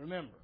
remember,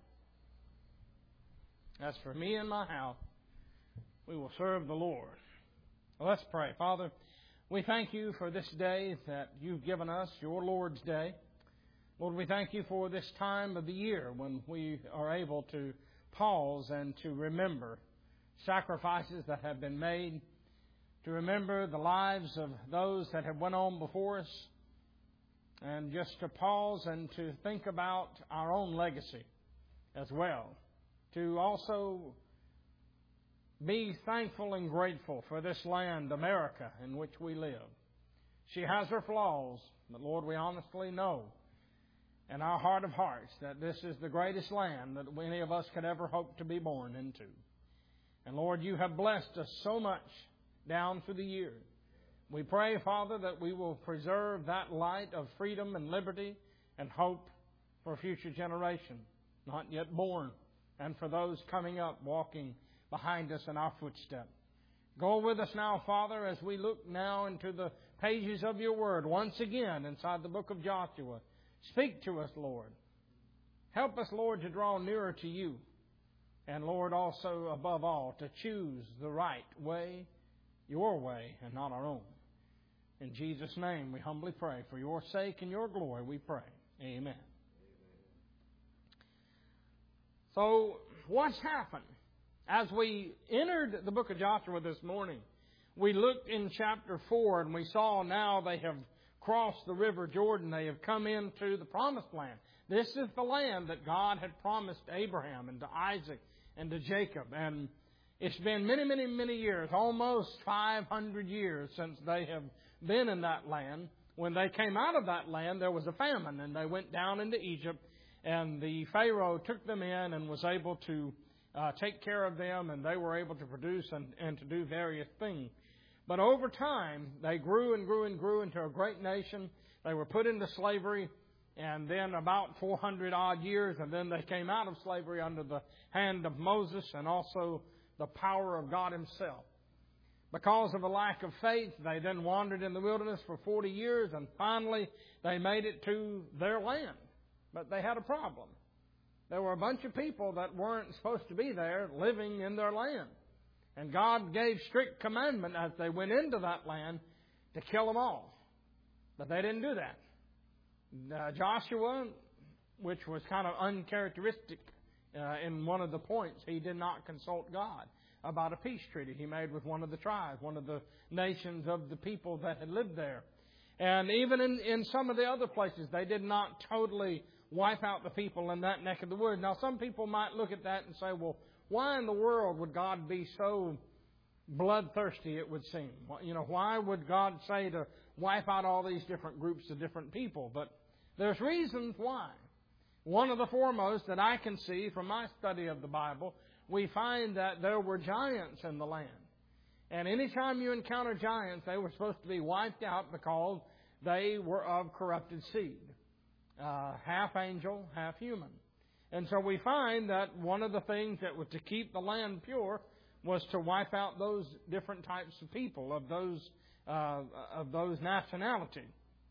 as for me and my house, we will serve the Lord. Well, let's pray. Father, we thank you for this day that you've given us, your Lord's Day. Lord, we thank you for this time of the year when we are able to pause and to remember sacrifices that have been made, to remember the lives of those that have went on before us, and just to pause and to think about our own legacy as well. To also be thankful and grateful for this land, America, in which we live. She has her flaws, but Lord, we honestly know in our heart of hearts that this is the greatest land that any of us could ever hope to be born into. And Lord, you have blessed us so much down through the years. We pray, Father, that we will preserve that light of freedom and liberty and hope for future generations, not yet born, and for those coming up, walking behind us in our footsteps. Go with us now, Father, as we look now into the pages of your Word once again inside the book of Joshua. Speak to us, Lord. Help us, Lord, to draw nearer to you. And, Lord, also, above all, to choose the right way, your way, and not our own. In Jesus' name, we humbly pray. For your sake and your glory, we pray. Amen. So, what's happened? As we entered the book of Joshua this morning, we looked in chapter 4 and we saw now they have crossed the river Jordan. They have come into the promised land. This is the land that God had promised Abraham and to Isaac and to Jacob. And it's been many, many, many years, almost 500 years since they have been in that land. When they came out of that land, there was a famine, and they went down into Egypt, and the Pharaoh took them in and was able to take care of them, and they were able to produce and to do various things. But over time, they grew and grew and grew into a great nation. They were put into slavery, and then about 400 odd years, and then they came out of slavery under the hand of Moses and also the power of God Himself. Because of a lack of faith, they then wandered in the wilderness for 40 years, and finally they made it to their land. But they had a problem. There were a bunch of people that weren't supposed to be there living in their land. And God gave strict commandment as they went into that land to kill them all. But they didn't do that. Joshua, which was kind of uncharacteristic in one of the points, he did not consult God about a peace treaty he made with one of the tribes, one of the nations of the people that had lived there. And even in some of the other places, they did not totally wipe out the people in that neck of the woods. Now, some people might look at that and say, well, why in the world would God be so bloodthirsty, it would seem? Why would God say to wipe out all these different groups of different people? But there's reasons why. One of the foremost that I can see from my study of the Bible, we find that there were giants in the land. And anytime you encounter giants, they were supposed to be wiped out because they were of corrupted seed. Half angel, half human. And so we find that one of the things that was to keep the land pure was to wipe out those different types of people, of those nationalities.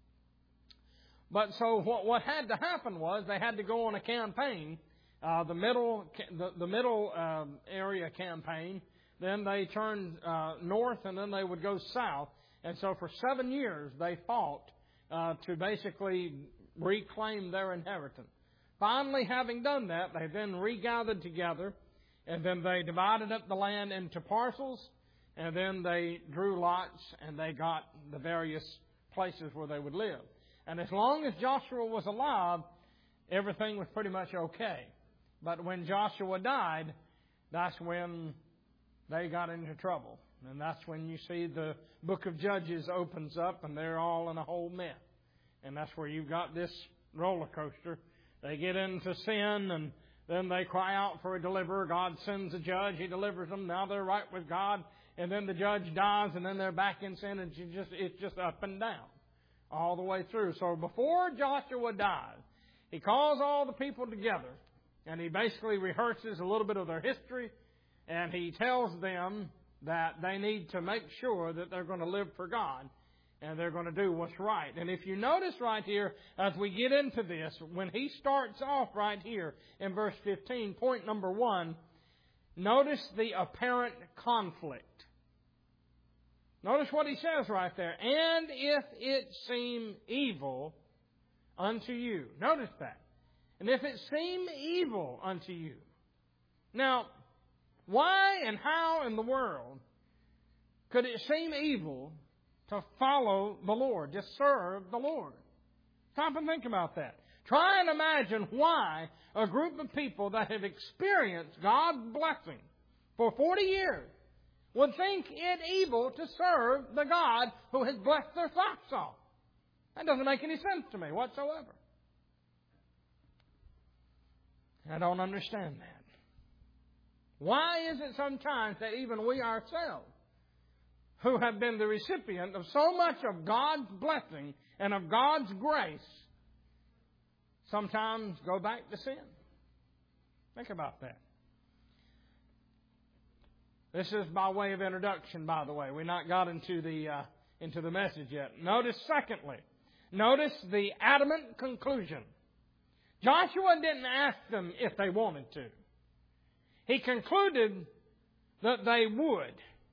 But so what had to happen was they had to go on a campaign, the middle area campaign. Then they turned north, and then they would go south. And so for 7 years they fought to basically reclaim their inheritance. Finally, having done that, they then regathered together, and then they divided up the land into parcels, and then they drew lots, and they got the various places where they would live. And as long as Joshua was alive, everything was pretty much okay. But when Joshua died, that's when they got into trouble. And that's when you see the book of Judges opens up, and they're all in a whole mess. And that's where you've got this roller coaster. They get into sin, and then they cry out for a deliverer. God sends a judge. He delivers them. Now they're right with God. And then the judge dies, and then they're back in sin. And it's just up and down all the way through. So before Joshua dies, he calls all the people together, and he basically rehearses a little bit of their history, and he tells them that they need to make sure that they're going to live for God. And they're going to do what's right. And if you notice right here, as we get into this, when he starts off right here in verse 15, point number 1, notice the apparent conflict. Notice what he says right there. And if it seem evil unto you. Notice that. And if it seem evil unto you. Now, why and how in the world could it seem evil to follow the Lord, to serve the Lord? Stop and think about that. Try and imagine why a group of people that have experienced God's blessing for 40 years would think it evil to serve the God who has blessed their socks off. That doesn't make any sense to me whatsoever. I don't understand that. Why is it sometimes that even we ourselves, who have been the recipient of so much of God's blessing and of God's grace, sometimes go back to sin? Think about that. This is by way of introduction, by the way. We've not got into the message yet. Notice, secondly, the adamant conclusion. Joshua didn't ask them if they wanted to. He concluded that they would.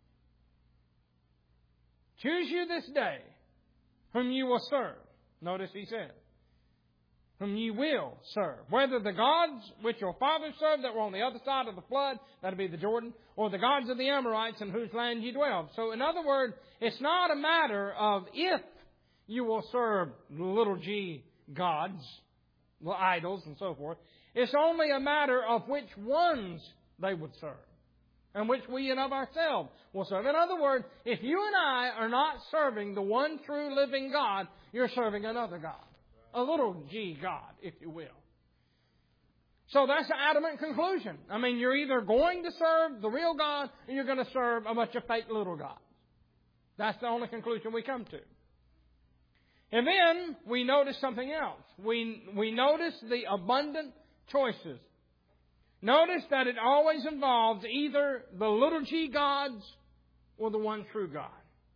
Choose you this day whom you will serve. Notice he said, whom you will serve. Whether the gods which your fathers served that were on the other side of the flood, that'll be the Jordan, or the gods of the Amorites in whose land you dwell. So in other words, it's not a matter of if you will serve little g gods, idols and so forth. It's only a matter of which ones they would serve. And which we and of ourselves will serve. In other words, if you and I are not serving the one true living God, you're serving another God. A little g God, if you will. So that's the adamant conclusion. I mean, you're either going to serve the real God or you're going to serve a bunch of fake little gods. That's the only conclusion we come to. And then we notice something else. We notice the abundant choices. Notice that it always involves either the little g gods or the one true God.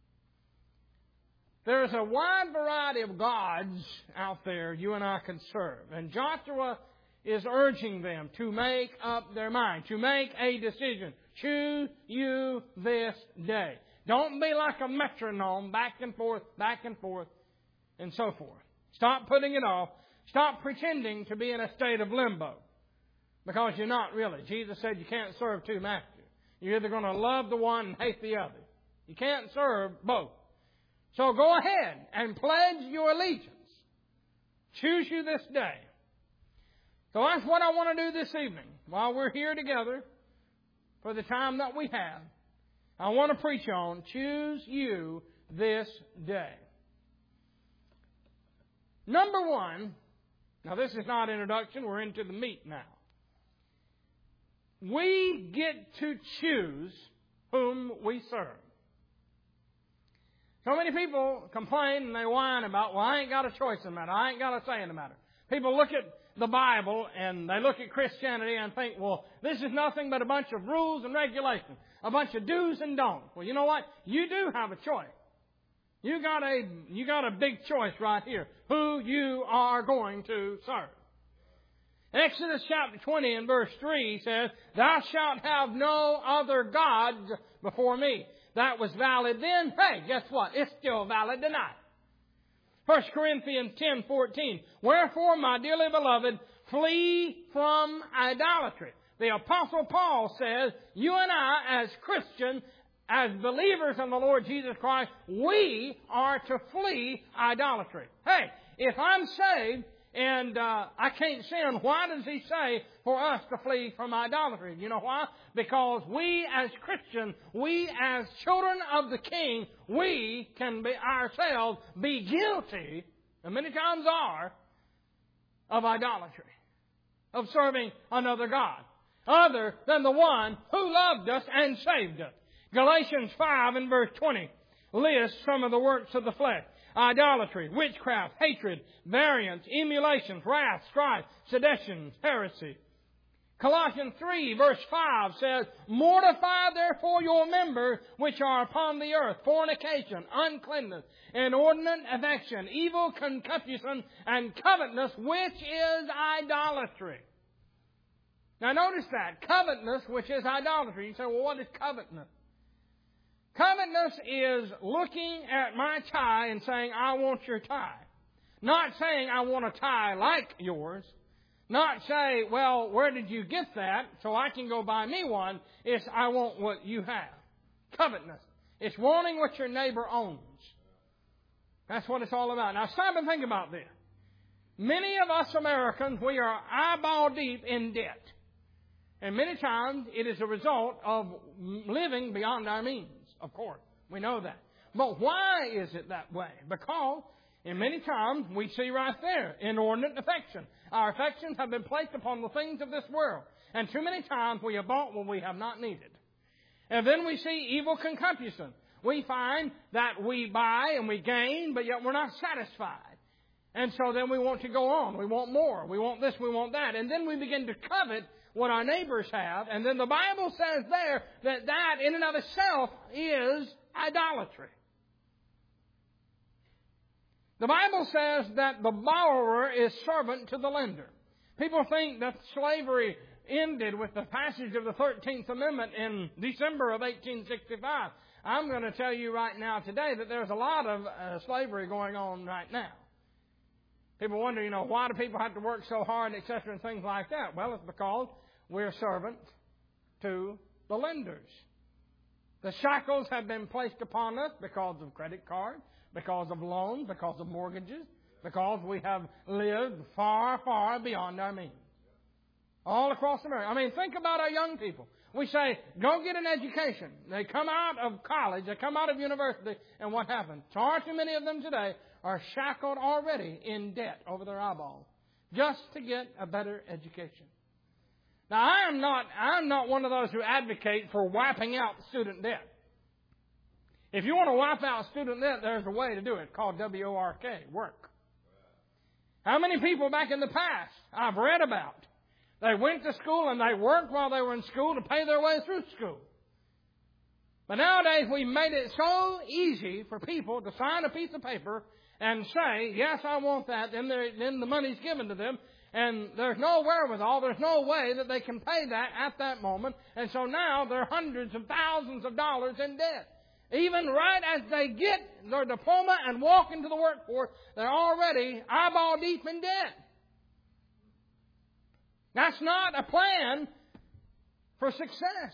There's a wide variety of gods out there you and I can serve. And Joshua is urging them to make up their mind, to make a decision. Choose you this day. Don't be like a metronome, back and forth, and so forth. Stop putting it off. Stop pretending to be in a state of limbo. Because you're not really. Jesus said you can't serve two masters. You're either going to love the one and hate the other. You can't serve both. So go ahead and pledge your allegiance. Choose you this day. So that's what I want to do this evening. While we're here together, for the time that we have, I want to preach on choose you this day. Number one, now this is not introduction, we're into the meat now. We get to choose whom we serve. So many people complain and they whine about, well, I ain't got a choice in the matter. I ain't got a say in the matter. People look at the Bible and they look at Christianity and think, well, this is nothing but a bunch of rules and regulations, a bunch of do's and don'ts. Well, you know what? You do have a choice. You got a big choice right here. Who you are going to serve. Exodus chapter 20 and verse 3 says, Thou shalt have no other gods before me. That was valid then. Hey, guess what? It's still valid tonight. 1 Corinthians 10:14. Wherefore, my dearly beloved, flee from idolatry. The Apostle Paul says, you and I, as Christians, as believers in the Lord Jesus Christ, we are to flee idolatry. Hey, if I'm saved and I can't sin, why does he say for us to flee from idolatry? You know why? Because we as Christians, we as children of the King, we can be ourselves be guilty, and many times are, of idolatry, of serving another God, other than the one who loved us and saved us. Galatians 5 and verse 20 lists some of the works of the flesh. Idolatry, witchcraft, hatred, variance, emulations, wrath, strife, seditions, heresy, Colossians 3 verse 5 says, mortify therefore your members which are upon the earth, fornication, uncleanness, inordinate affection, evil concupiscence, and covetousness, which is idolatry. Now notice that, covetousness, which is idolatry. You say, well, what is covetousness? Covetousness is looking at my tie and saying, I want your tie. Not saying I want a tie like yours. Not say, well, where did you get that so I can go buy me one. It's I want what you have. Covetousness. It's wanting what your neighbor owns. That's what it's all about. Now stop and think about this. Many of us Americans, we are eyeball deep in debt. And many times it is a result of living beyond our means. Of course, we know that. But why is it that way? Because in many times we see right there, inordinate affection. Our affections have been placed upon the things of this world. And too many times we have bought what we have not needed. And then we see evil concupiscence. We find that we buy and we gain, but yet we're not satisfied. And so then we want to go on. We want more. We want this, we want that. And then we begin to covet what our neighbors have. And then the Bible says there that in and of itself is idolatry. The Bible says that the borrower is servant to the lender. People think that slavery ended with the passage of the 13th Amendment in December of 1865. I'm going to tell you right now today that there's a lot of slavery going on right now. People wonder, why do people have to work so hard, etc., and things like that? Well, it's because we're servants to the lenders. The shackles have been placed upon us because of credit cards, because of loans, because of mortgages, because we have lived far, far beyond our means. All across America. I mean, think about our young people. We say, go get an education. They come out of college, they come out of university, and what happens? Far too many of them today are shackled already in debt over their eyeballs just to get a better education. Now, I'm not one of those who advocate for wiping out student debt. If you want to wipe out student debt, there's a way to do it called W-O-R-K, work. How many people back in the past I've read about, they went to school and they worked while they were in school to pay their way through school. But nowadays we've made it so easy for people to sign a piece of paper and say, yes, I want that, then the money's given to them. And there's no wherewithal, there's no way that they can pay that at that moment. And so now they're hundreds of thousands of dollars in debt. Even right as they get their diploma and walk into the workforce, they're already eyeball deep in debt. That's not a plan for success.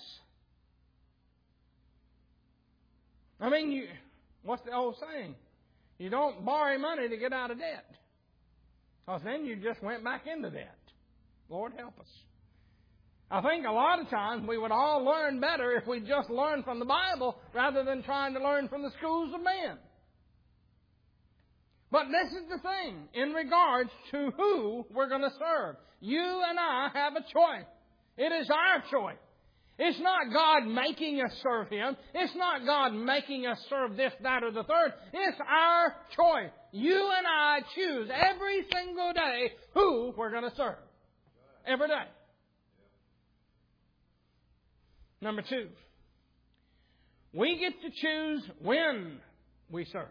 I mean, what's the old saying? You don't borrow money to get out of debt. Because then you just went back into debt. Lord help us. I think a lot of times we would all learn better if we just learned from the Bible rather than trying to learn from the schools of men. But this is the thing in regards to who we're going to serve. You and I have a choice. It is our choice. It's not God making us serve Him. It's not God making us serve this, that, or the third. It's our choice. You and I choose every single day who we're going to serve. Every day. Number 2. We get to choose when we serve.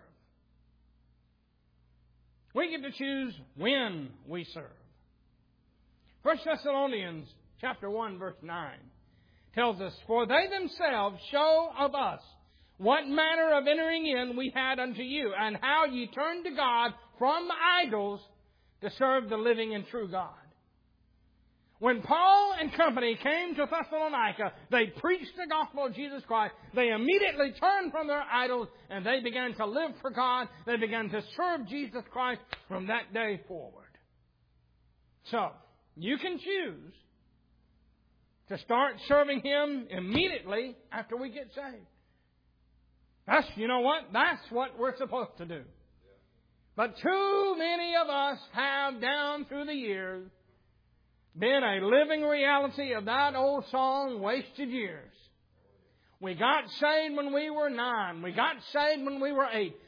We get to choose when we serve. 1 Thessalonians chapter 1 verse 9 tells us, for they themselves show of us what manner of entering in we had unto you, and how ye turned to God from idols to serve the living and true God. When Paul and company came to Thessalonica, they preached the gospel of Jesus Christ. They immediately turned from their idols and they began to live for God. They began to serve Jesus Christ from that day forward. So, you can choose to start serving Him immediately after we get saved. That's what we're supposed to do. But too many of us have down through the years been a living reality of that old song, Wasted Years. We got saved when we were 9. We got saved when we were 8.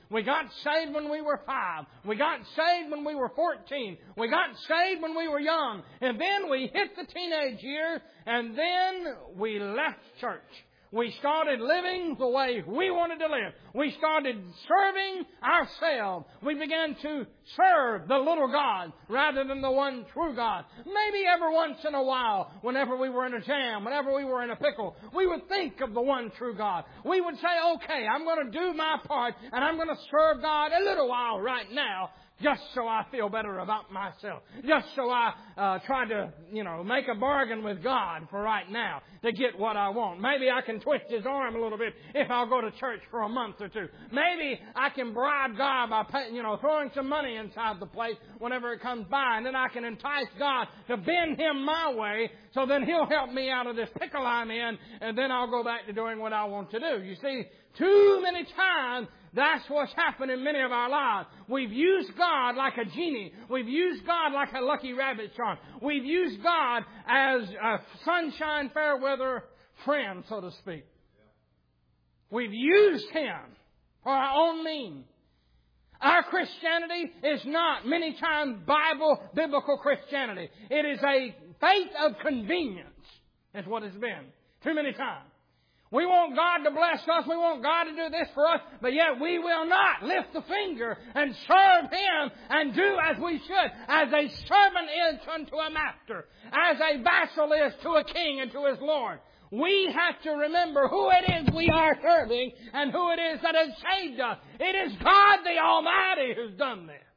We got saved when we were 5. We got saved when we were 14. We got saved when we were young. And then we hit the teenage years, and then we left church. We started living the way we wanted to live. We started serving ourselves. We began to serve the little God rather than the one true God. Maybe every once in a while, whenever we were in a jam, whenever we were in a pickle, we would think of the one true God. We would say, okay, I'm going to do my part and I'm going to serve God a little while right now, just so I feel better about myself. Just so I try to, make a bargain with God for right now to get what I want. Maybe I can twist His arm a little bit if I'll go to church for a month or two. Maybe I can bribe God by throwing some money inside the plate whenever it comes by. And then I can entice God to bend Him my way, so then He'll help me out of this pickle I'm in, and then I'll go back to doing what I want to do. You see, too many times, that's what's happened in many of our lives. We've used God like a genie. We've used God like a lucky rabbit charm. We've used God as a sunshine, fair weather friend, so to speak. We've used Him for our own means. Our Christianity is not many times biblical Christianity. It is a faith of convenience. That's what it's been. Too many times. We want God to bless us. We want God to do this for us. But yet we will not lift the finger and serve Him and do as we should. As a servant is unto a master. As a vassal is to a king and to his Lord. We have to remember who it is we are serving and who it is that has saved us. It is God the Almighty who's done this.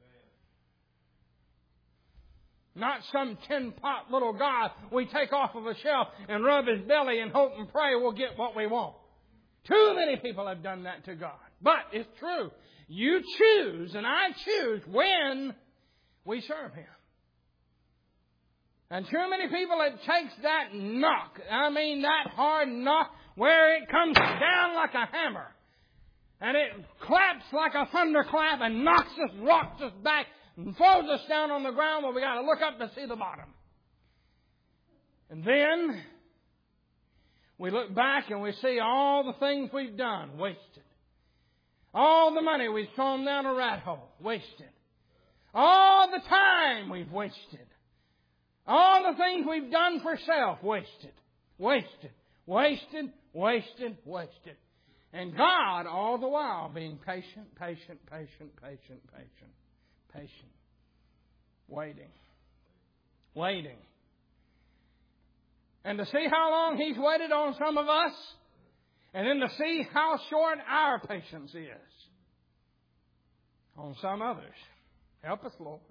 Not some tin-pot little God we take off of a shelf and rub His belly and hope and pray we'll get what we want. Too many people have done that to God. But it's true. You choose and I choose when we serve Him. And too many people, it takes that knock. That hard knock where it comes down like a hammer. And it claps like a thunderclap and knocks us, rocks us back, and throws us down on the ground where we got to look up to see the bottom. And then we look back and we see all the things we've done wasted. All the money we've thrown down a rat hole wasted. All the time we've wasted. All the things we've done for self wasted. Wasted. Wasted. Wasted. Wasted. And God all the while being patient. Waiting. And to see how long He's waited on some of us, and then to see how short our patience is on some others. Help us, Lord.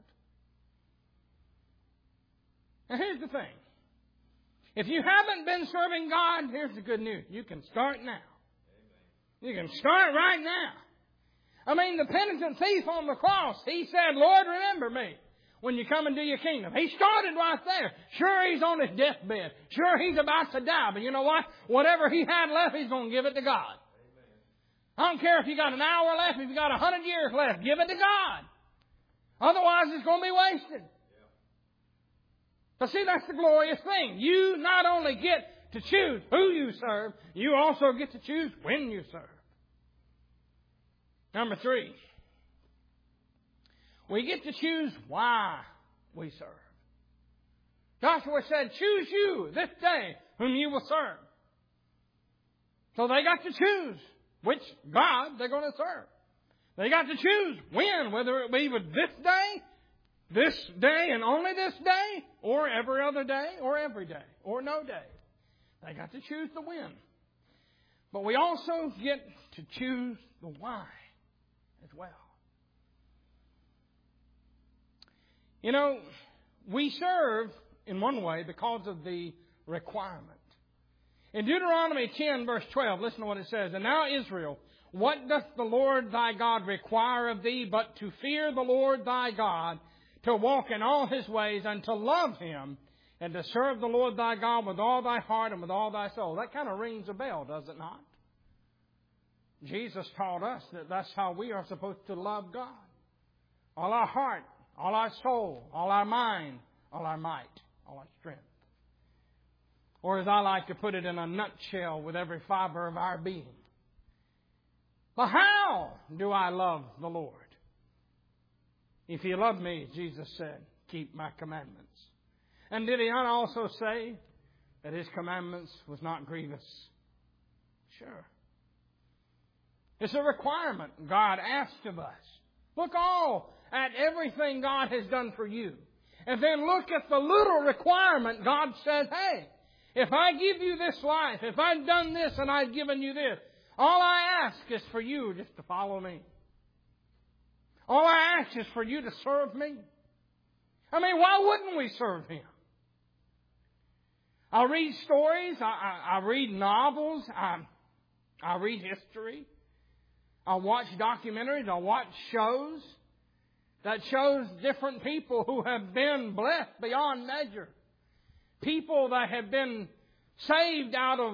Now here's the thing. If you haven't been serving God, here's the good news. You can start now. You can start right now. The penitent thief on the cross, he said, Lord, remember me when you come into your kingdom. He started right there. Sure, he's on his deathbed. Sure, he's about to die. But you know what? Whatever he had left, he's going to give it to God. I don't care if you got an hour left, if you got 100 years left, give it to God. Otherwise, it's going to be wasted. But see, that's the glorious thing. You not only get to choose who you serve, you also get to choose when you serve. Number 3, we get to choose why we serve. Joshua said, choose you this day whom you will serve. So they got to choose which God they're going to serve. They got to choose when, whether it be with this day and only this day, or every other day, or every day, or no day. They got to choose the when. But we also get to choose the why as well. We serve in one way because of the requirement. In Deuteronomy 10, verse 12, listen to what it says. And now, Israel, what doth the Lord thy God require of thee but to fear the Lord thy God, to walk in all His ways, and to love Him, and to serve the Lord thy God with all thy heart and with all thy soul. That kind of rings a bell, does it not? Jesus taught us that that's how we are supposed to love God. All our heart, all our soul, all our mind, all our might, all our strength. Or as I like to put it in a nutshell, with every fiber of our being. But how do I love the Lord? If you love me, Jesus said, keep my commandments. And did he not also say that his commandments was not grievous? Sure. It's a requirement God asked of us. Look all at everything God has done for you. And then look at the little requirement God says, hey, if I give you this life, if I've done this and I've given you this, all I ask is for you just to follow me. All I ask is for you to serve me. I mean, why wouldn't we serve Him? I read stories. I read novels. I read history. I watch documentaries. I watch shows that shows different people who have been blessed beyond measure. People that have been saved out of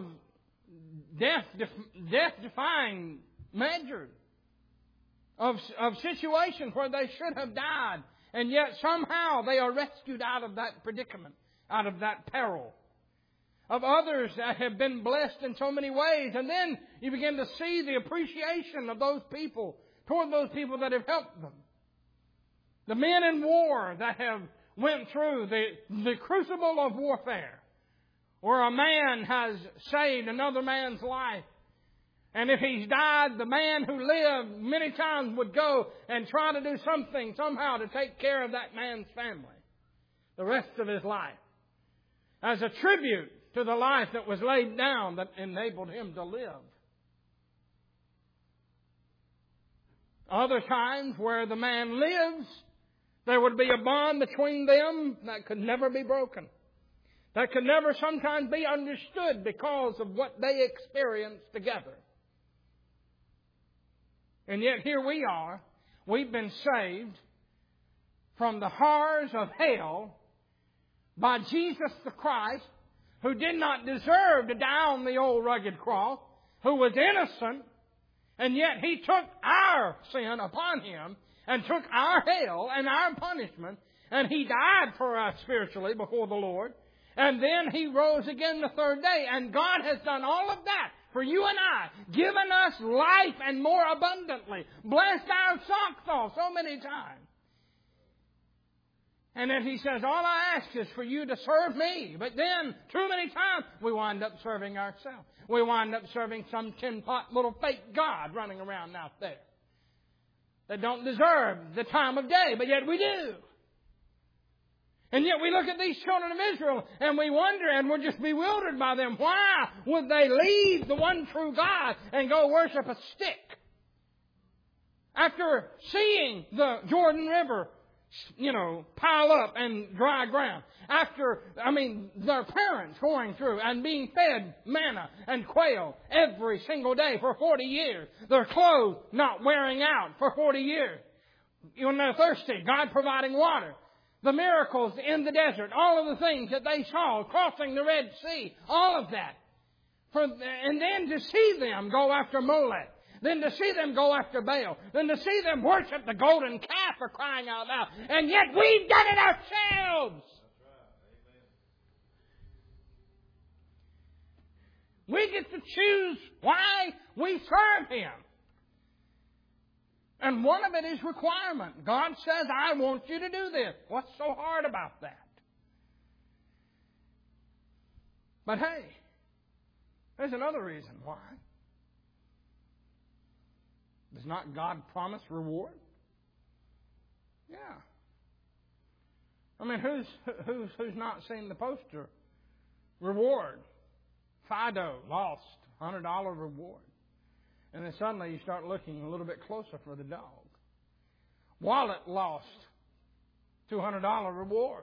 death-defying measures. Of situations where they should have died. And yet somehow they are rescued out of that predicament, out of that peril. Of others that have been blessed in so many ways. And then you begin to see the appreciation of those people toward those people that have helped them. The men in war that have went through the crucible of warfare. Where a man has saved another man's life. And if he's died, the man who lived many times would go and try to do something somehow to take care of that man's family the rest of his life. As a tribute to the life that was laid down that enabled him to live. Other times where the man lives, there would be a bond between them that could never be broken. That could never sometimes be understood because of what they experienced together. And yet here we are. We've been saved from the horrors of hell by Jesus the Christ, who did not deserve to die on the old rugged cross, who was innocent, and yet He took our sin upon Him and took our hell and our punishment, and He died for us spiritually before the Lord. And then He rose again the third day. And God has done all of that for you and I. Given us life and more abundantly. Blessed our socks off so many times. And then He says, all I ask is for you to serve me. But then, too many times, we wind up serving ourselves. We wind up serving some tin-pot little fake God running around out there. That don't deserve the time of day, but yet we do. And yet we look at these children of Israel and we wonder and we're just bewildered by them. Why would they leave the one true God and go worship a stick? After seeing the Jordan River, pile up and dry ground. After, their parents going through and being fed manna and quail every single day for 40 years. Their clothes not wearing out for 40 years. When they're thirsty, God providing water. The miracles in the desert, all of the things that they saw, crossing the Red Sea, all of that. And then to see them go after Molech, then to see them go after Baal, then to see them worship the golden calf for crying out loud. And yet we've done it ourselves. We get to choose why we serve Him. And one of it is requirement. God says, I want you to do this. What's so hard about that? But hey, there's another reason why. Does not God promise reward? Yeah. Who's not seen the poster? Reward. Fido, lost, $100 reward. And then suddenly you start looking a little bit closer for the dog. Wallet lost, $200 reward.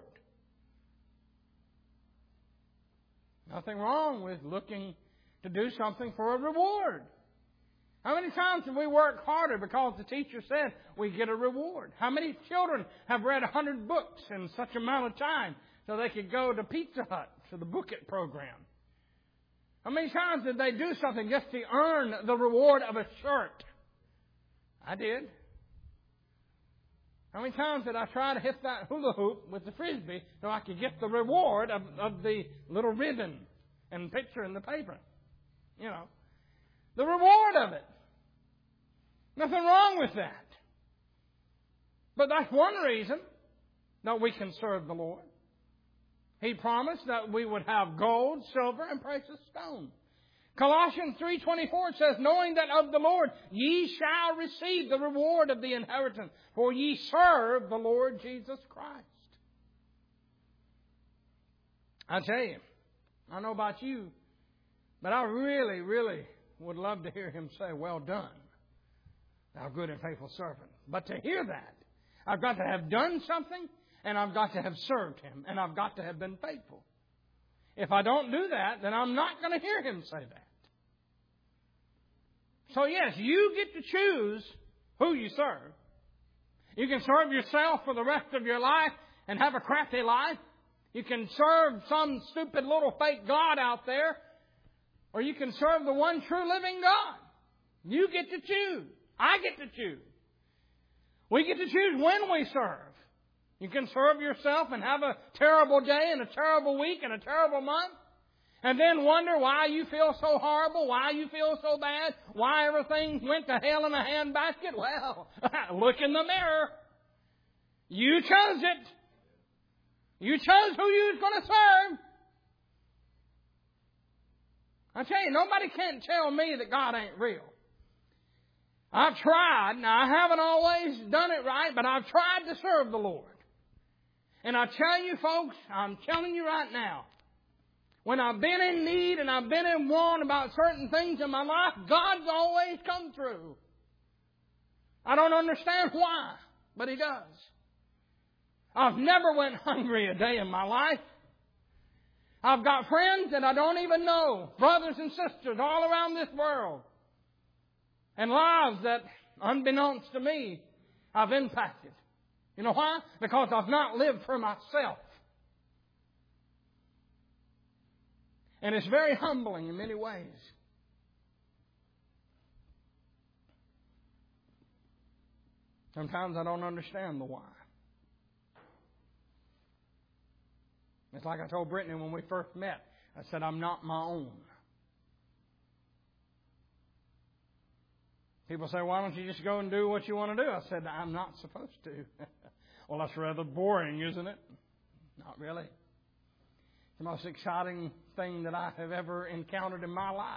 Nothing wrong with looking to do something for a reward. How many times have we worked harder because the teacher said we get a reward? How many children have read 100 books in such amount of time so they could go to Pizza Hut to the Book It program? How many times did they do something just to earn the reward of a shirt? I did. How many times did I try to hit that hula hoop with the Frisbee so I could get the reward of the little ribbon and picture in the paper? The reward of it. Nothing wrong with that. But that's one reason that we can serve the Lord. He promised that we would have gold, silver, and precious stones. Colossians 3:24 says, knowing that of the Lord ye shall receive the reward of the inheritance, for ye serve the Lord Jesus Christ. I tell you, I don't know about you, but I really, really would love to hear Him say, well done, thou good and faithful servant. But to hear that, I've got to have done something, and I've got to have served Him, and I've got to have been faithful. If I don't do that, then I'm not going to hear Him say that. So yes, you get to choose who you serve. You can serve yourself for the rest of your life and have a crappy life. You can serve some stupid little fake God out there, or you can serve the one true living God. You get to choose. I get to choose. We get to choose when we serve. You can serve yourself and have a terrible day and a terrible week and a terrible month, and then wonder why you feel so horrible, why you feel so bad, why everything went to hell in a handbasket. Well, look in the mirror. You chose it. You chose who you was going to serve. I tell you, nobody can't tell me that God ain't real. I've tried. Now, I haven't always done it right, but I've tried to serve the Lord. And I tell you, folks, I'm telling you right now, when I've been in need and I've been in want about certain things in my life, God's always come through. I don't understand why, but He does. I've never went hungry a day in my life. I've got friends that I don't even know, brothers and sisters all around this world, and lives that, unbeknownst to me, I've impacted. You know why? Because I've not lived for myself. And it's very humbling in many ways. Sometimes I don't understand the why. It's like I told Brittany when we first met. I said, I'm not my own. People say, why don't you just go and do what you want to do? I said, I'm not supposed to. Well, that's rather boring, isn't it? Not really. It's the most exciting thing that I have ever encountered in my life.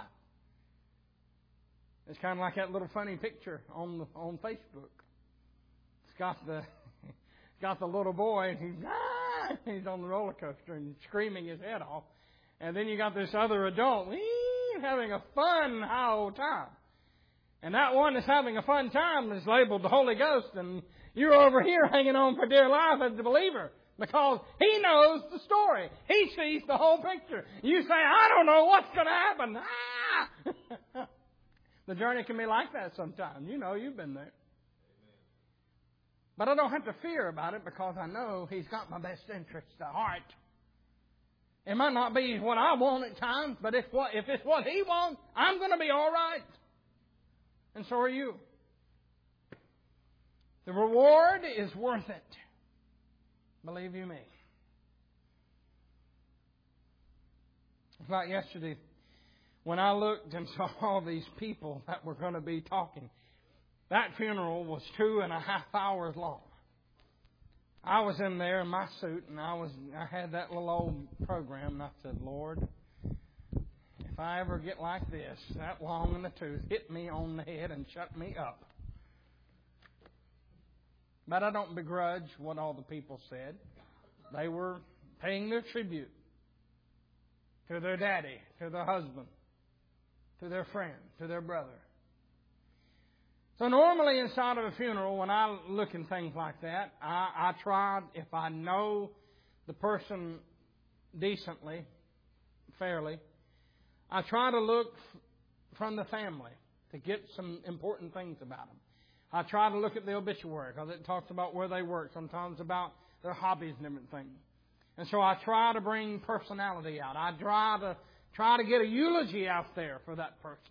It's kind of like that little funny picture on Facebook. It's got the little boy, and he's on the roller coaster and screaming his head off. And then you got this other adult having a fun high old time. And that one that's having a fun time is labeled the Holy Ghost, and you're over here hanging on for dear life as the believer because he knows the story. He sees the whole picture. You say, I don't know what's going to happen. The journey can be like that sometimes. You know, you've been there. But I don't have to fear about it because I know He's got my best interests at heart. It might not be what I want at times, but if it's what He wants, I'm going to be all right. And so are you. The reward is worth it. Believe you me. Like yesterday, when I looked and saw all these people that were going to be talking, that funeral was 2.5 hours long. I was in there in my suit, and I had that little old program, and I said, Lord, if I ever get like this, that long in the tooth, hit me on the head and shut me up. But I don't begrudge what all the people said. They were paying their tribute to their daddy, to their husband, to their friend, to their brother. So normally inside of a funeral, when I look in things like that, I try, if I know the person decently, fairly, I try to look from the family to get some important things about them. I try to look at the obituary because it talks about where they work, sometimes about their hobbies and different things. And so I try to bring personality out. I try to get a eulogy out there for that person.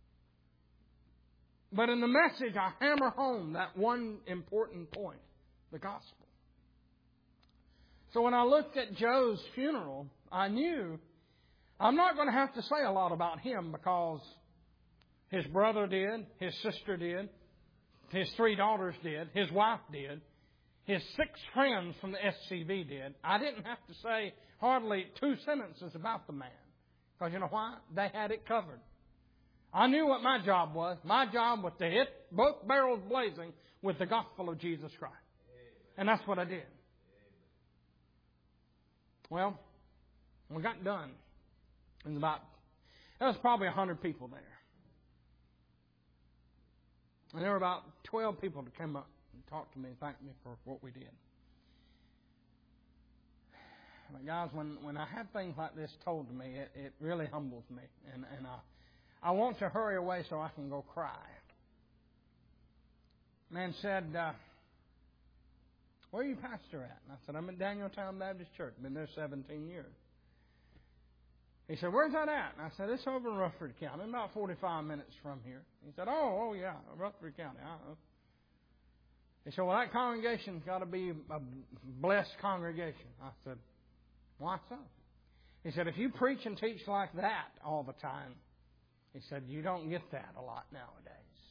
But in the message, I hammer home that one important point, the gospel. So when I looked at Joe's funeral, I knew I'm not going to have to say a lot about him because his brother did, his sister did, His 3 daughters did. His wife did. His 6 friends from the SCV did. I didn't have to say hardly 2 sentences about the man. Because you know why? They had it covered. I knew what my job was. My job was to hit both barrels blazing with the gospel of Jesus Christ. And that's what I did. Well, we got done. There was probably 100 people there. And there were about 12 people that came up and talked to me and thanked me for what we did. But guys, when I have things like this told to me, it really humbles me. And I want to hurry away so I can go cry. Man said, where are you pastor at? And I said, I'm at Danieltown Baptist Church. Been there 17 years. He said, where's that at? And I said, it's over in Rutherford County, about 45 minutes from here. He said, oh yeah, Rutherford County. He said, well, that congregation's got to be a blessed congregation. I said, why so? He said, if you preach and teach like that all the time, he said, you don't get that a lot nowadays.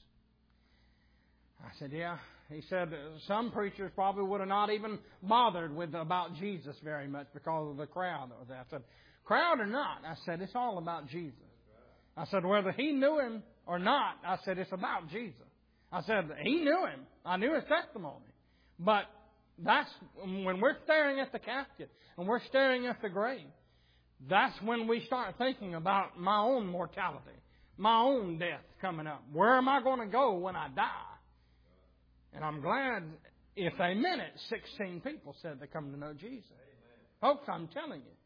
I said, yeah. He said, some preachers probably would have not even bothered about Jesus very much because of the crowd that was there. I said, crowd or not, I said, it's all about Jesus. I said, whether he knew him or not, I said, it's about Jesus. I said, he knew him. I knew his testimony. But that's when we're staring at the casket and we're staring at the grave, that's when we start thinking about my own mortality, my own death coming up. Where am I going to go when I die? And I'm glad if they meant it, 16 people said they come to know Jesus. Amen. Folks, I'm telling you,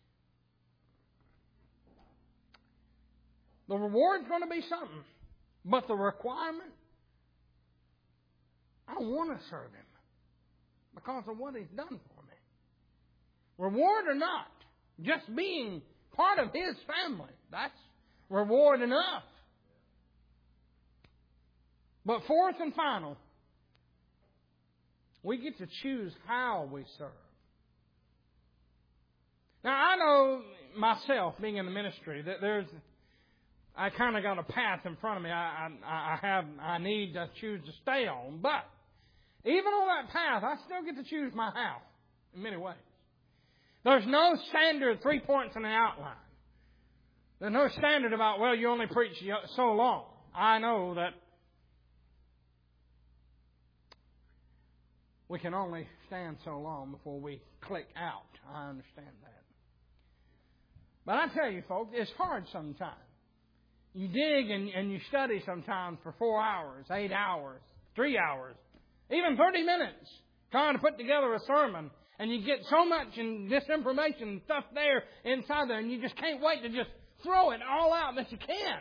the reward's going to be something. But the requirement, I want to serve Him because of what He's done for me. Reward or not, just being part of His family, that's reward enough. But fourth and final, we get to choose how we serve. Now, I know myself, being in the ministry, that I kind of got a path in front of me I need to choose to stay on. But even on that path, I still get to choose my how in many ways. There's no standard 3 points in the outline. There's no standard about, well, you only preach so long. I know that we can only stand so long before we click out. I understand that. But I tell you, folks, it's hard sometimes. You dig and you study sometimes for 4 hours, 8 hours, 3 hours, even 30 minutes trying to put together a sermon. And you get so much in this information and stuff there inside there, and you just can't wait to just throw it all out that you can.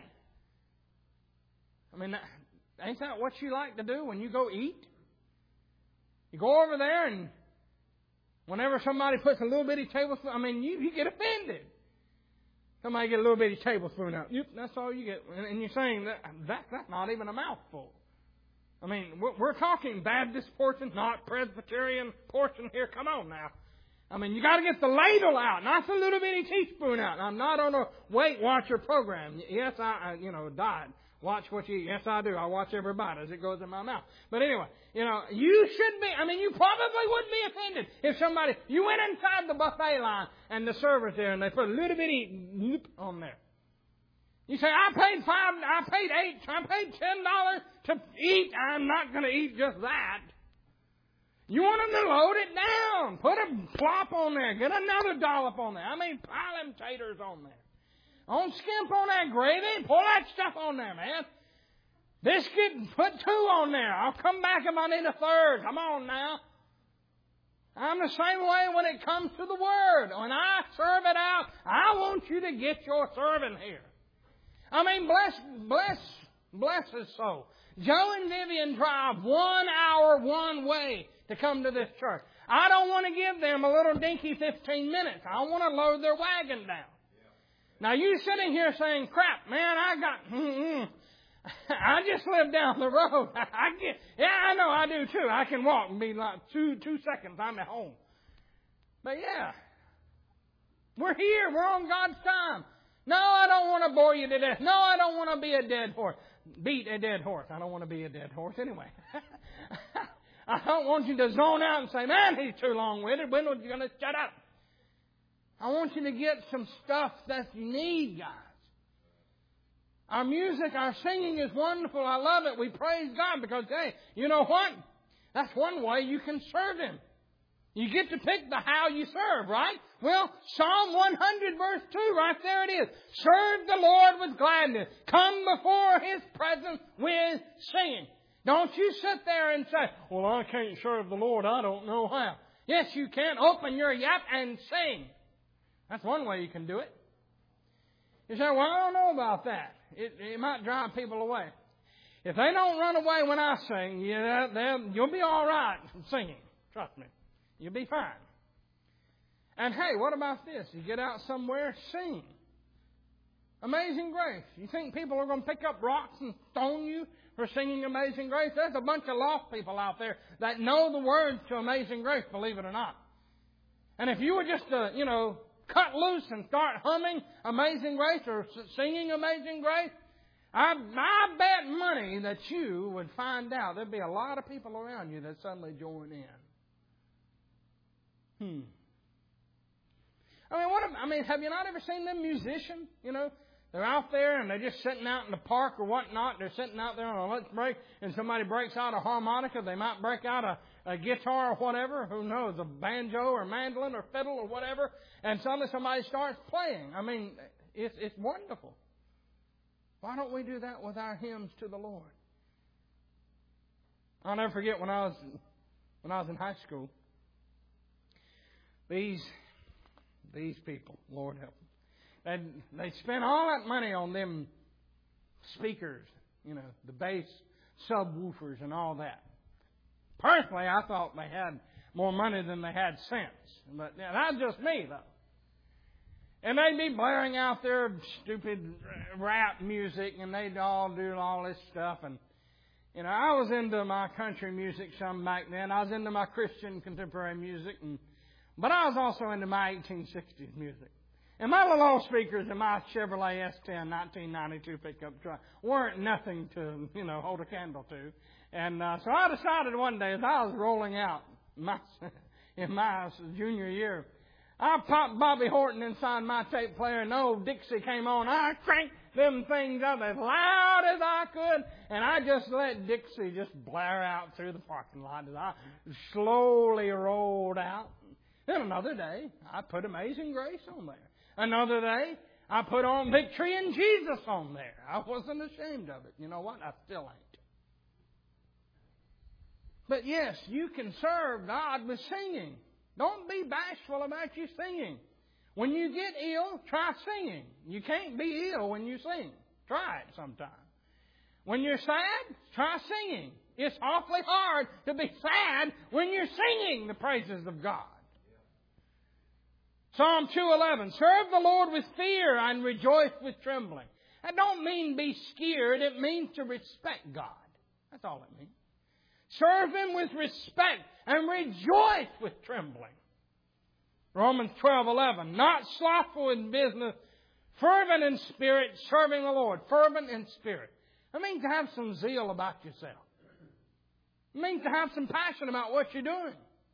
I mean, ain't that what you like to do when you go eat? You go over there and whenever somebody puts a little bitty tablespoon, I mean, you get offended. Somebody get a little bitty tablespoon out. Yep, that's all you get. And you're saying that's not even a mouthful. I mean, we're talking Baptist portion, not Presbyterian portion here. Come on now. I mean, you got to get the ladle out, not the little bitty teaspoon out. I'm not on a Weight Watcher program. Yes, I diet. Watch what you eat. Yes, I do. I watch every bite as it goes in my mouth. But anyway, you should be, you probably wouldn't be offended if you went inside the buffet line and the server's there and they put a little bitty loop on there. You say, I paid $8, I paid $10 to eat. I'm not going to eat just that. You want them to load it down. Put a plop on there. Get another dollop on there. Pile them taters on there. Don't skimp on that gravy. Pour that stuff on there, man. Biscuit, put 2 on there. I'll come back if I need a third. Come on now. I'm the same way when it comes to the Word. When I serve it out, I want you to get your serving here. Bless his soul. Joe and Vivian drive 1 hour one way to come to this church. I don't want to give them a little dinky 15 minutes. I want to load their wagon down. Now, you sitting here saying, crap, man, I just live down the road. I know I do too. I can walk and be like 2 seconds, I'm at home. But yeah, we're here. We're on God's time. No, I don't want to bore you to death. No, I don't want to be a dead horse. Beat a dead horse. I don't want to be a dead horse anyway. I don't want you to zone out and say, man, he's too long-winded. When are you going to shut up? I want you to get some stuff that you need, guys. Our music, our singing is wonderful. I love it. We praise God because, hey, you know what? That's one way you can serve Him. You get to pick the how you serve, right? Well, Psalm 100 verse 2, right there it is. Serve the Lord with gladness. Come before His presence with singing. Don't you sit there and say, well, I can't serve the Lord. I don't know how. Yes, you can. Open your yap and sing. That's one way you can do it. You say, well, I don't know about that. It might drive people away. If they don't run away when I sing, you'll be all right singing. Trust me. You'll be fine. And hey, what about this? You get out somewhere, sing. Amazing Grace. You think people are going to pick up rocks and stone you for singing Amazing Grace? There's a bunch of lost people out there that know the words to Amazing Grace, believe it or not. And if you were just to, cut loose and start humming Amazing Grace or singing Amazing Grace, I bet money that you would find out there'd be a lot of people around you that suddenly join in. Have you not ever seen them musicians? They're out there and they're just sitting out in the park or whatnot. They're sitting out there on a lunch break and somebody breaks out a harmonica. They might break out a guitar or whatever. Who knows? A banjo or mandolin or fiddle or whatever. And suddenly somebody starts playing. It's wonderful. Why don't we do that with our hymns to the Lord? I'll never forget when I was in high school. These people, Lord help them. They spent all that money on them speakers, the bass subwoofers and all that. Personally, I thought they had more money than they had sense. But that's just me, though. And they'd be blaring out their stupid rap music, and they'd all do all this stuff. And, I was into my country music some back then. I was into my Christian contemporary music, but I was also into my 1860s music. And my little old speakers in my Chevrolet S10 1992 pickup truck weren't nothing to, hold a candle to. And so I decided one day as I was rolling out in my junior year, I popped Bobby Horton inside my tape player and old Dixie came on. I cranked them things up as loud as I could, and I just let Dixie just blare out through the parking lot as I slowly rolled out. Then another day, I put Amazing Grace on there. Another day, I put on Victory in Jesus on there. I wasn't ashamed of it. You know what? I still ain't. But yes, you can serve God with singing. Don't be bashful about you singing. When you get ill, try singing. You can't be ill when you sing. Try it sometime. When you're sad, try singing. It's awfully hard to be sad when you're singing the praises of God. Psalm 2:11, serve the Lord with fear and rejoice with trembling. That don't mean be scared. It means to respect God. That's all it means. Serve Him with respect and rejoice with trembling. Romans 12:11, not slothful in business, fervent in spirit, serving the Lord. Fervent in spirit. That means to have some zeal about yourself. It means to have some passion about what you're doing.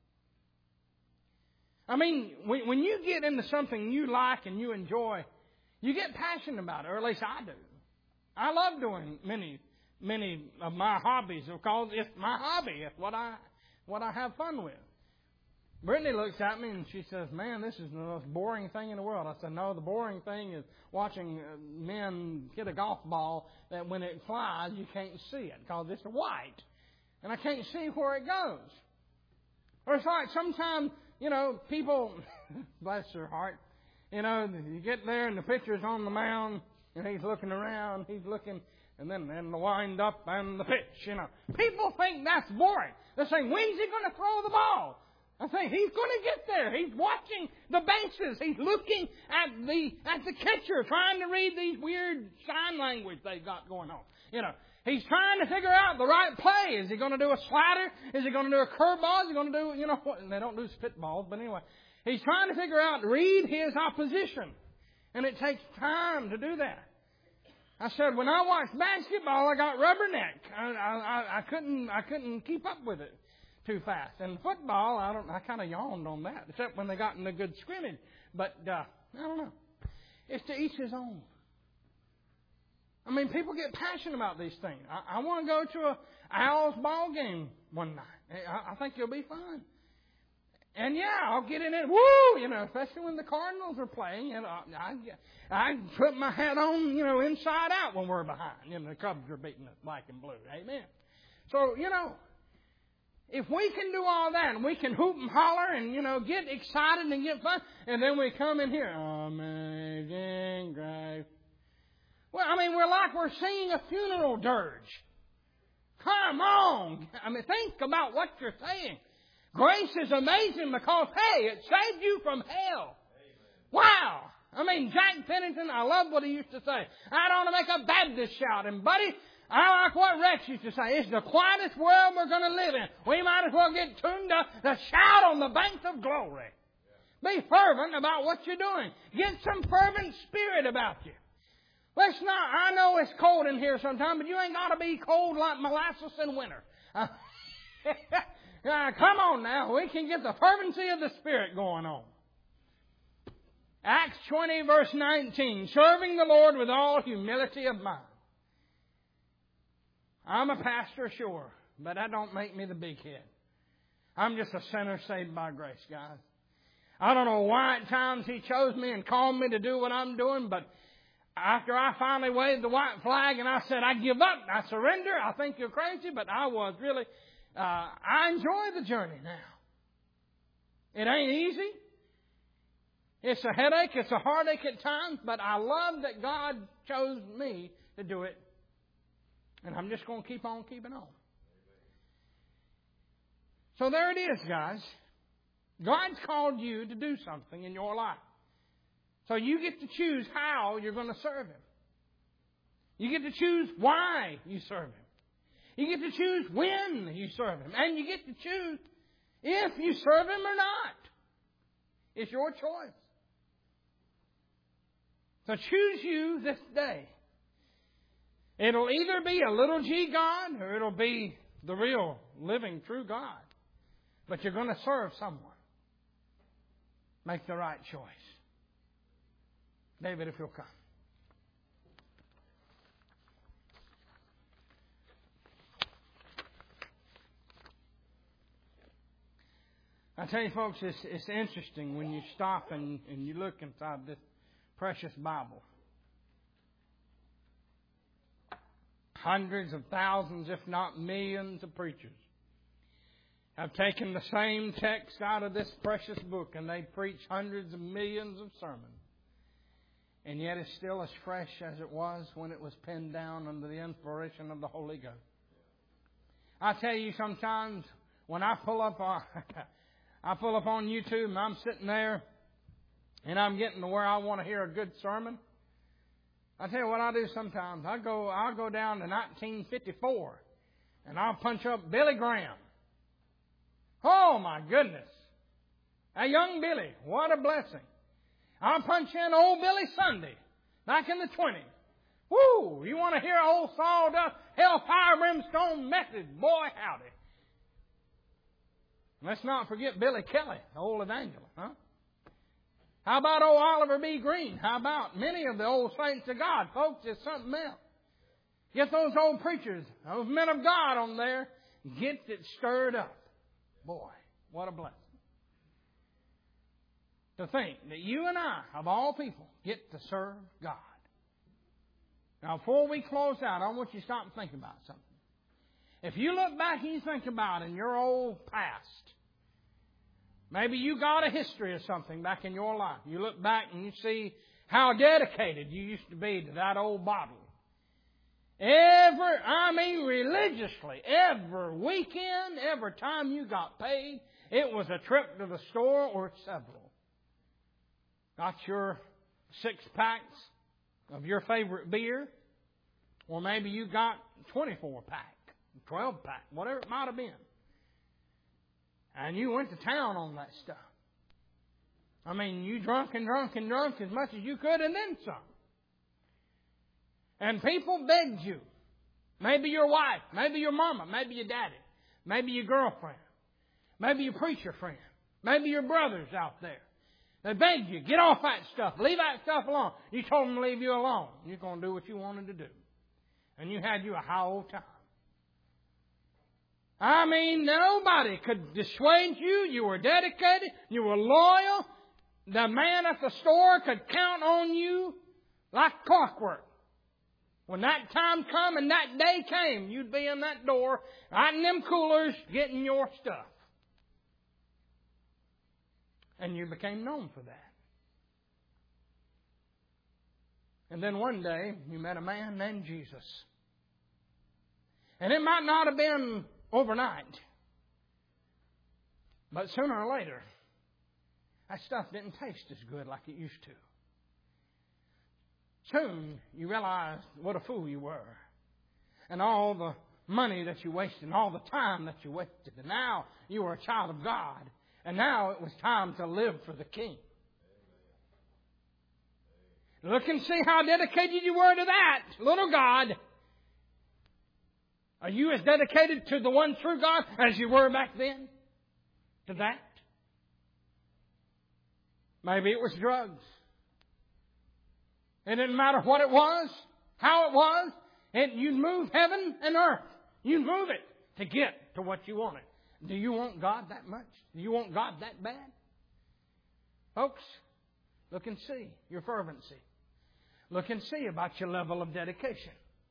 When you get into something you like and you enjoy, you get passionate about it, or at least I do. I love doing many of my hobbies because it's my hobby. It's what I have fun with. Brittany looks at me and she says, man, this is the most boring thing in the world. I said, no, the boring thing is watching men hit a golf ball that when it flies, you can't see it because it's white. And I can't see where it goes. Or it's like sometimes, people, bless their heart, you get there and the pitcher's on the mound and he's looking around, and then the wind up and the pitch, People think that's boring. They're saying, when's he going to throw the ball? I say, he's going to get there. He's watching the bases. He's looking at the catcher, trying to read these weird sign language they've got going on. He's trying to figure out the right play. Is he going to do a slider? Is he going to do a curveball? Is he going to do, what? They don't do spitballs, but anyway. He's trying to figure out, read his opposition. And it takes time to do that. I said, when I watched basketball, I got rubberneck. I couldn't keep up with it too fast. And football, I kind of yawned on that, except when they got in a good scrimmage. But I don't know. It's to each his own. I mean, people get passionate about these things. I want to go to a Owls ball game one night. I think it'll be fun. And yeah, I'll get in it. Woo! Especially when the Cardinals are playing. I put my hat on, inside out when we're behind. The Cubs are beating us black and blue. Amen. So, if we can do all that and we can hoop and holler and, get excited and get fun, and then we come in here, amazing grace. Well, we're singing a funeral dirge. Come on. Think about what you're saying. Grace is amazing because, hey, it saved you from hell. Amen. Wow. Jack Pennington, I love what he used to say. I don't want to make a Baptist shout. And, buddy, I like what Rex used to say. It's the quietest world we're going to live in. We might as well get tuned up to shout on the banks of glory. Yeah. Be fervent about what you're doing. Get some fervent spirit about you. Let's not, I know it's cold in here sometimes, but you ain't got to be cold like molasses in winter. Come on now. We can get the fervency of the Spirit going on. Acts 20 verse 19. Serving the Lord with all humility of mind. I'm a pastor, sure, but that don't make me the big head. I'm just a sinner saved by grace, guys. I don't know why at times He chose me and called me to do what I'm doing, but after I finally waved the white flag and I said, I give up, I surrender, I think you're crazy, but I was really, I enjoy the journey now. It ain't easy. It's a headache, it's a heartache at times, but I love that God chose me to do it. And I'm just going to keep on keeping on. So there it is, guys. God's called you to do something in your life. So you get to choose how you're going to serve Him. You get to choose why you serve Him. You get to choose when you serve Him. And you get to choose if you serve Him or not. It's your choice. So choose you this day. It'll either be a little g God or it'll be the real, living, true God. But you're going to serve someone. Make the right choice. David, if you'll come. I tell you, folks, it's interesting when you stop and you look inside this precious Bible. Hundreds of thousands, if not millions of preachers have taken the same text out of this precious book and they preach hundreds of millions of sermons. And yet it's still as fresh as it was when it was penned down under the inspiration of the Holy Ghost. I tell you, sometimes when I pull up on YouTube and I'm sitting there and I'm getting to where I want to hear a good sermon, I tell you what I do sometimes. I'll go down to 1954 and I'll punch up Billy Graham. Oh my goodness. That young Billy, what a blessing. I'll punch in old Billy Sunday, back in the 20s. Woo! You want to hear old sawdust, hellfire, brimstone message? Boy, howdy. Let's not forget Billy Kelly, the old evangelist, huh? How about old Oliver B. Green? How about many of the old saints of God? Folks, it's something else. Get those old preachers, those men of God on there, get it stirred up. Boy, what a blessing. To think that you and I, of all people, get to serve God. Now, before we close out, I want you to stop and think about something. If you look back and you think about in your old past, maybe you got a history of something back in your life. You look back and you see how dedicated you used to be to that old bottle. Religiously, every weekend, every time you got paid, it was a trip to the store or several. Got your 6-packs of your favorite beer, or maybe you got 24-pack, 12-pack, whatever it might have been. And you went to town on that stuff. I mean, you drunk and drunk and drunk as much as you could and then some. And people begged you. Maybe your wife, maybe your mama, maybe your daddy, maybe your girlfriend, maybe your preacher friend, maybe your brothers out there. They begged you, get off that stuff. Leave that stuff alone. You told them to leave you alone. You're going to do what you wanted to do. And you had you a high old time. I mean, nobody could dissuade you. You were dedicated. You were loyal. The man at the store could count on you like clockwork. When that time come and that day came, you'd be in that door, right in them coolers, getting your stuff. And you became known for that. And then one day, you met a man named Jesus. And it might not have been overnight. But sooner or later, that stuff didn't taste as good like it used to. Soon, you realized what a fool you were. And all the money that you wasted, and all the time that you wasted. And now, you were a child of God. And now it was time to live for the King. Look and see how dedicated you were to that, little God. Are you as dedicated to the one true God as you were back then? To that? Maybe it was drugs. It didn't matter what it was, how it was. You'd move heaven and earth. You'd move it to get to what you wanted. Do you want God that much? Do you want God that bad? Folks, look and see your fervency. Look and see about your level of dedication.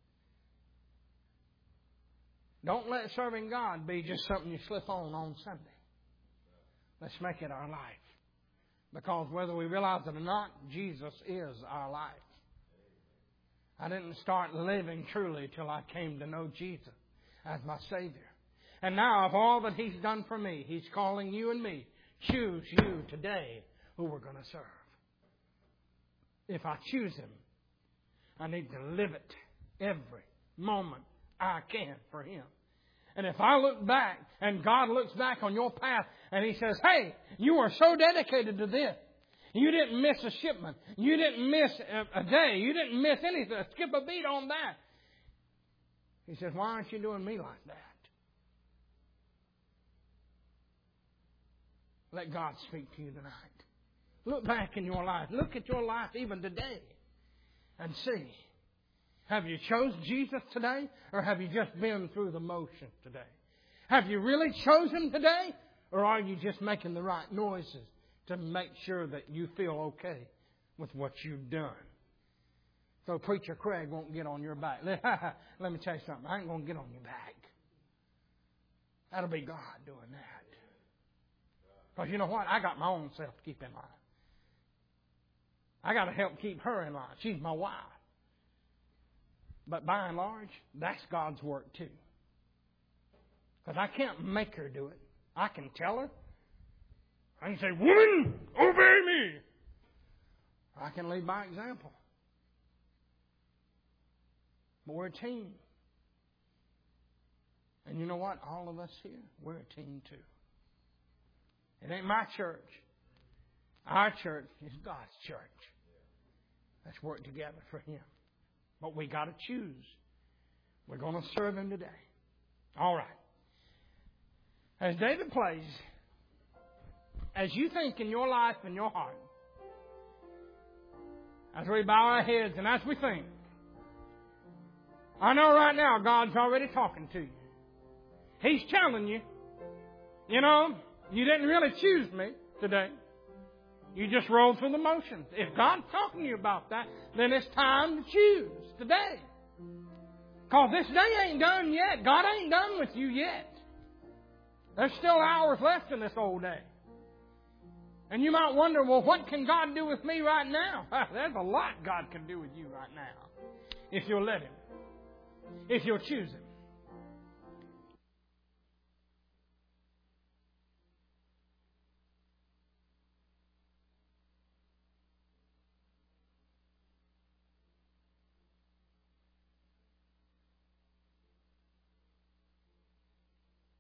Don't let serving God be just something you slip on Sunday. Let's make it our life. Because whether we realize it or not, Jesus is our life. I didn't start living truly till I came to know Jesus as my Savior. And now, of all that He's done for me, He's calling you and me. Choose you today who we're going to serve. If I choose Him, I need to live it every moment I can for Him. And if I look back and God looks back on your path and He says, hey, you are so dedicated to this. You didn't miss a shipment. You didn't miss a day. You didn't miss anything. Skip a beat on that. He says, why aren't you doing me like that? Let God speak to you tonight. Look back in your life. Look at your life even today and see. Have you chosen Jesus today, or have you just been through the motions today? Have you really chosen today, or are you just making the right noises to make sure that you feel okay with what you've done? So Preacher Craig won't get on your back. Let me tell you something. I ain't going to get on your back. That'll be God doing that. Because you know what? I got my own self to keep in line. I got to help keep her in line. She's my wife. But by and large, that's God's work too. Because I can't make her do it. I can tell her. I can say, woman, obey me. I can lead by example. But we're a team. And you know what? All of us here, we're a team too. It ain't my church. Our church is God's church. Let's work together for Him. But we got to choose. We're going to serve Him today. All right. As David plays, as you think in your life and your heart, as we bow our heads and as we think, I know right now God's already talking to you. He's telling you, you know, you didn't really choose me today. You just rolled through the motions. If God's talking to you about that, then it's time to choose today. Because this day ain't done yet. God ain't done with you yet. There's still hours left in this old day. And you might wonder, well, what can God do with me right now? There's a lot God can do with you right now. If you'll let Him. If you'll choose Him.